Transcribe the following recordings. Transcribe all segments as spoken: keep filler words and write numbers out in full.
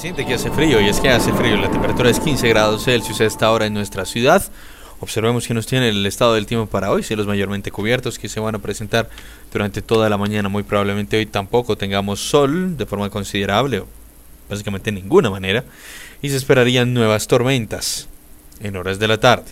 Siente que hace frío, y es que hace frío. La temperatura es quince grados Celsius a esta hora en nuestra ciudad. Observemos que nos tiene el estado del tiempo para hoy. Cielos mayormente cubiertos que se van a presentar durante toda la mañana. Muy probablemente hoy tampoco tengamos sol de forma considerable, o básicamente de ninguna manera. Y se esperarían nuevas tormentas en horas de la tarde.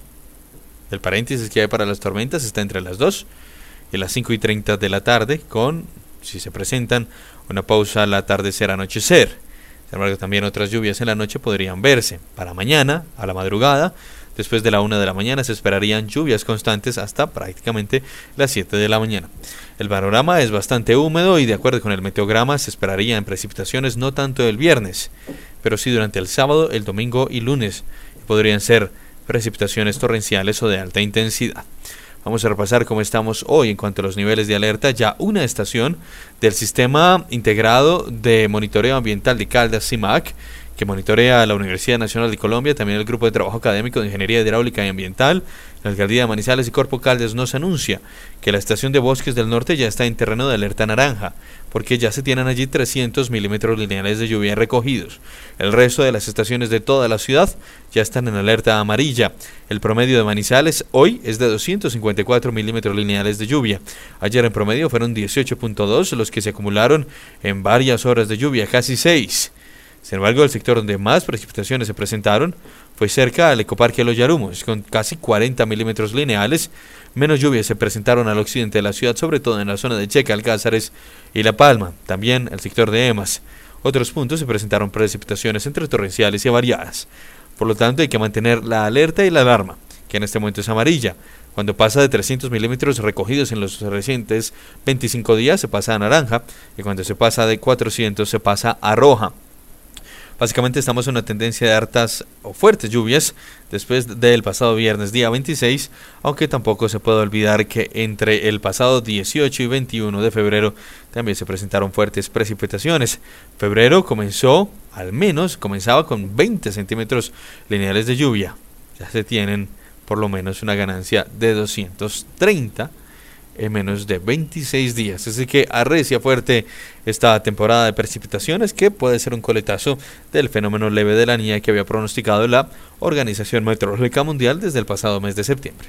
El paréntesis que hay para las tormentas está entre las dos y las cinco y treinta de la tarde, con, si se presentan, una pausa al atardecer-anochecer. Sin embargo, también otras lluvias en la noche podrían verse. Para mañana, a la madrugada, después de la una de la mañana, se esperarían lluvias constantes hasta prácticamente las siete de la mañana. El panorama es bastante húmedo y, de acuerdo con el meteograma, se esperarían precipitaciones no tanto el viernes, pero sí durante el sábado, el domingo y lunes. Podrían ser precipitaciones torrenciales o de alta intensidad. Vamos a repasar cómo estamos hoy en cuanto a los niveles de alerta. Ya una estación del Sistema Integrado de Monitoreo Ambiental de Caldas, C I M A C, que monitorea a la Universidad Nacional de Colombia, también el Grupo de Trabajo Académico de Ingeniería Hidráulica y Ambiental, la Alcaldía de Manizales y Corpo Caldas, nos anuncia que la estación de Bosques del Norte ya está en terreno de alerta naranja, porque ya se tienen allí trescientos milímetros lineales de lluvia recogidos. El resto de las estaciones de toda la ciudad ya están en alerta amarilla. El promedio de Manizales hoy es de doscientos cincuenta y cuatro milímetros lineales de lluvia. Ayer en promedio fueron dieciocho punto dos los que se acumularon en varias horas de lluvia, casi seis. Sin embargo, el sector donde más precipitaciones se presentaron fue cerca al Ecoparque Los Yarumos, con casi cuarenta milímetros lineales. Menos lluvias se presentaron al occidente de la ciudad, sobre todo en la zona de Checa, Alcázares y La Palma. También el sector de Emas. Otros puntos se presentaron precipitaciones entre torrenciales y variadas. Por lo tanto, hay que mantener la alerta y la alarma, que en este momento es amarilla. Cuando pasa de trescientos milímetros recogidos en los recientes veinticinco días, se pasa a naranja, y cuando se pasa de cuatrocientos, se pasa a roja. Básicamente estamos en una tendencia de hartas o fuertes lluvias después del pasado viernes día veintiséis, aunque tampoco se puede olvidar que entre el pasado dieciocho y veintiuno de febrero también se presentaron fuertes precipitaciones. Febrero comenzó, al menos comenzaba con veinte centímetros lineales de lluvia. Ya se tienen por lo menos una ganancia de doscientos treinta en menos de veintiséis días. Así que arrecia fuerte esta temporada de precipitaciones, que puede ser un coletazo del fenómeno leve de la Niña que había pronosticado la Organización Meteorológica Mundial desde el pasado mes de septiembre.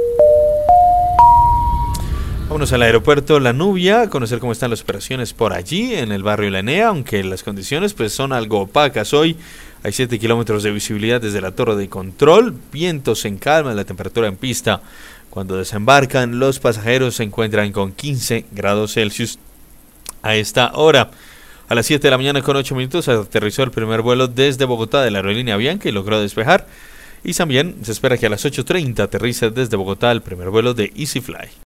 Vámonos al aeropuerto La Nubia a conocer cómo están las operaciones por allí en el barrio La Enea, aunque las condiciones pues son algo opacas hoy. Hay siete kilómetros de visibilidad desde la torre de control, vientos en calma, la temperatura en pista cuando desembarcan los pasajeros se encuentran con quince grados Celsius a esta hora. A las siete de la mañana con ocho minutos aterrizó el primer vuelo desde Bogotá de la aerolínea Avianca y logró despejar. Y también se espera que a las ocho treinta aterrice desde Bogotá el primer vuelo de EasyFly.